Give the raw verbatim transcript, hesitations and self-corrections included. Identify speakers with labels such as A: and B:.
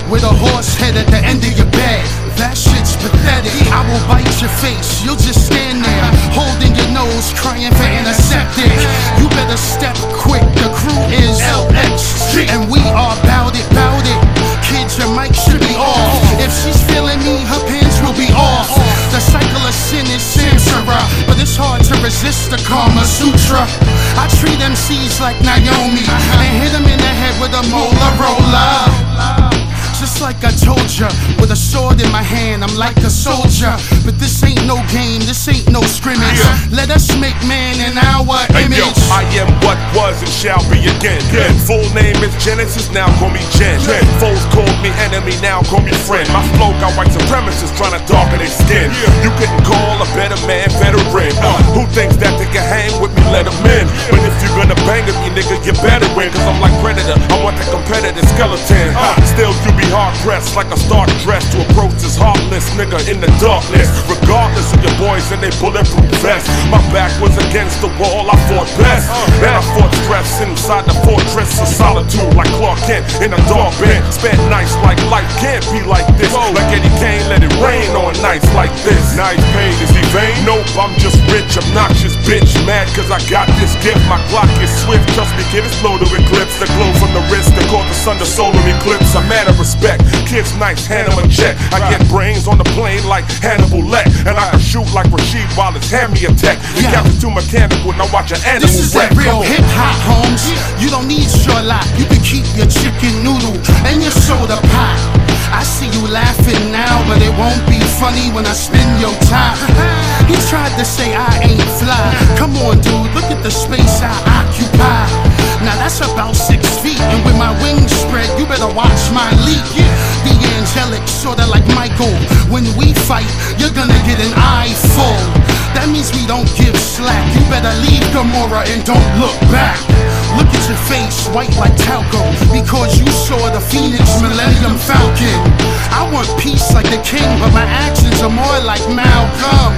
A: with a horse head at the end of your bed. That shit's pathetic. I will bite your face, you'll just stand there, holding your nose, crying for antiseptic. You better step quick, the crew is L X, and we are bout it, bout it. Kids, your mic should be off. If she's feeling me, her pants will be off. The cycle of sin is Samsara, but it's hard to resist the Kama Sutra. I treat M Cs like Naomi and hit them in the head with a molar roller. Just like I told ya, with a sword in my hand, I'm like a soldier. But this ain't no game, this ain't no scrimmage. Yeah. Let us make man in our
B: hey,
A: image.
B: Yo, I am what was and shall be again. Yeah. Full name is Genesis, now call me Gen. Yeah. Foes called me enemy, now call me friend. My flow got white supremacists trying to darken their skin. Yeah. You couldn't call a better man veteran. Uh, who thinks that they can hang with me, let them in. But if you're gonna bang at me, nigga, you better win. Cause I'm like Predator, I want that competitive skeleton. Uh, still you be hard pressed like a star dressed to approach this heartless nigga in the darkness. Regardless of your boys and they bulletproof vests, my back was against the wall, I fought best. And I fought stress inside the fortress of solitude, like Clark Kent in a dark bed. Spent nights like life can't be like this. Like Eddie Kane, let it rain on nights like this. Nice pain, is he vain? Nope, I'm just rich, obnoxious bitch. Mad cause I got this gift, my Glock is swift. Trust me, kid, it's low to eclipse. The glow from the wrist, that caught the sun, the solar eclipse. I'm mad of respect. Kids nice, hand them a check. I get brains on the plane like Hannibal Leck, and I can shoot like Rasheed Wallace, hand me a tech. The yeah. captain's too mechanical, now watch an animal
A: This is
B: wreck.
A: that real hip hop, Holmes. You don't need Sherlock, you can keep your chicken noodle and your soda pop. I see you laughing now, but it won't be funny when I spin your top. He tried to say I ain't fly. Come on, dude, look at the space I occupy. Now that's about six feet, and with my wings spread, you better watch my leap. The angelic, sorta like Michael. When we fight, you're gonna get an eye full. That means we don't give slack. You better leave Gomorrah and don't look back. Look at your face, white like talco, because you saw the Phoenix Millennium Falcon. I want peace like the king, but my actions are more like Malcolm.